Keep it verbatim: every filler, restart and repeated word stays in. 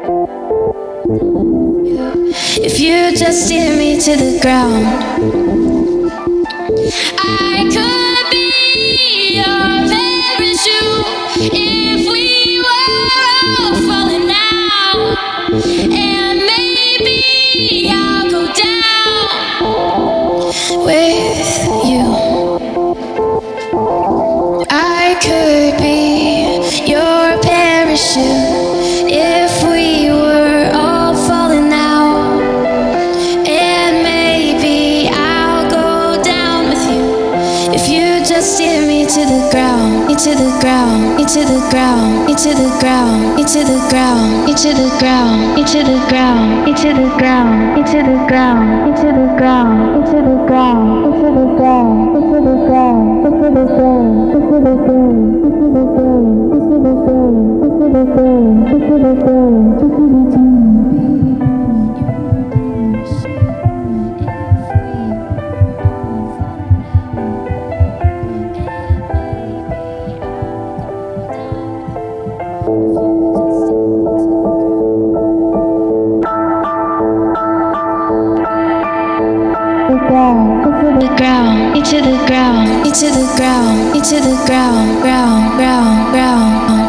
If you just steer me to the ground, I could be your parachute if we were all falling now. And maybe I'll go down with you. I could be your parachute if we were all falling out. And maybe I'll go down with you if you just steer me to the ground, me to the ground, me to the ground, me to the ground, me to the ground, me to the ground, me to the ground, me to the ground, me to the ground, me to the ground, me to the ground, me to the ground, me to the ground, me to the ground, me to the ground, me to the ground, me to the ground, me to the ground, me to the ground, me to the ground. The ground, into the ground, into the ground, into the ground, ground, ground, ground.